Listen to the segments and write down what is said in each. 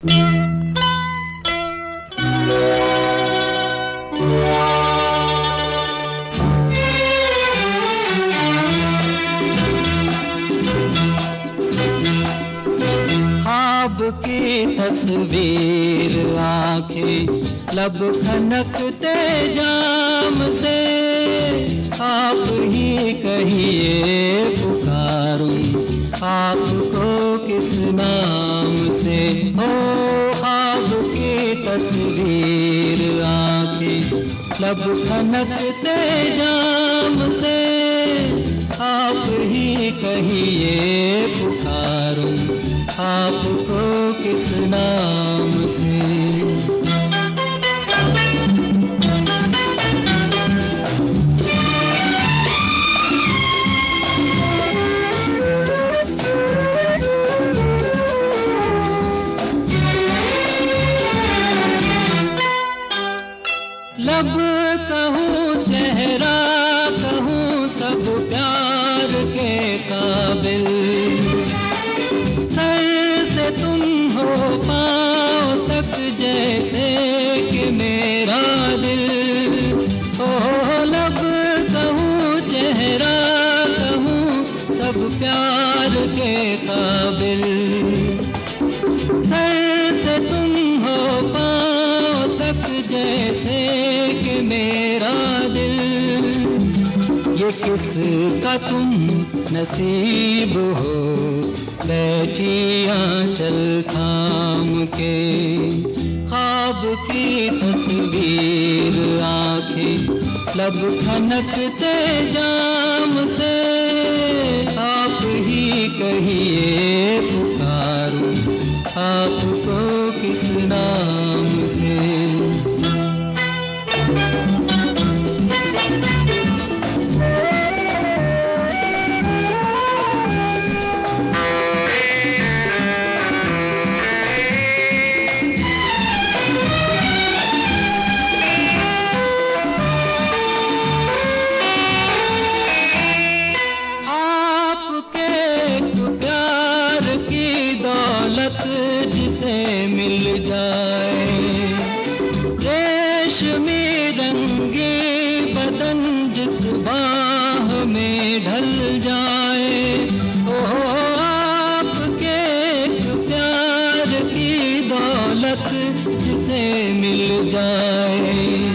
ख्वाब की तस्वीर आंखें लब खनकते जाम से, आप ही कहिए पुकारूं आपको किस नाम से। हो ख्वाब की तस्वीर आंखें लब खनकते जाम से, आप ही कहिए पुकारूं आपको किस नाम से। लब कहूँ चेहरा कहूँ सब प्यार के काबिल, सर से तुम हो पाँव तक जैसे कि मेरा दिल। ओ लब कहूँ चेहरा कहूँ सब प्यार के काबिल, सर से तुम हो पाँव तक जैसे कि मेरा दिल। ये किसका तुम नसीब हो बैठी आंचल थाम के, ख्वाब की तस्वीर आंखें लब खनकते जाम से, आप ही कहिए पुकारूं आपको किस नाम से। जिसे मिल जाए रेशमी रंगी बदन जिस बाह में ढल जाए। ओ आपके प्यार की दौलत जिसे मिल जाए,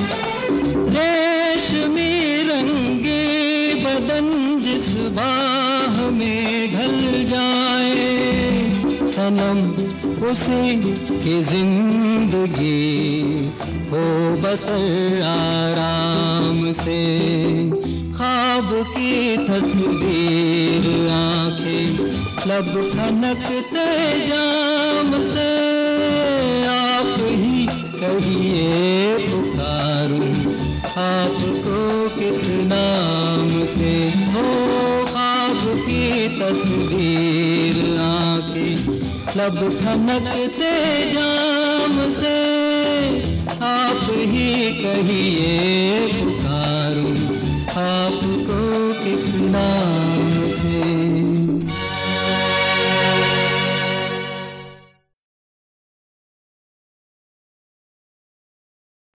रेशमी रंगी बदन जिस बाह में ढल जाए। सनम उसी की जिंदगी हो बसर आराम से, ख्वाब की तस्वीर आंखें लब खनकते जाम से, आप ही कहिए पुकारूं आपको किस नाम से। हो ख्वाब की तस्वीर आंखें लब खनकते जाम से, आप ही कहिए पुकारूं आपको किस नाम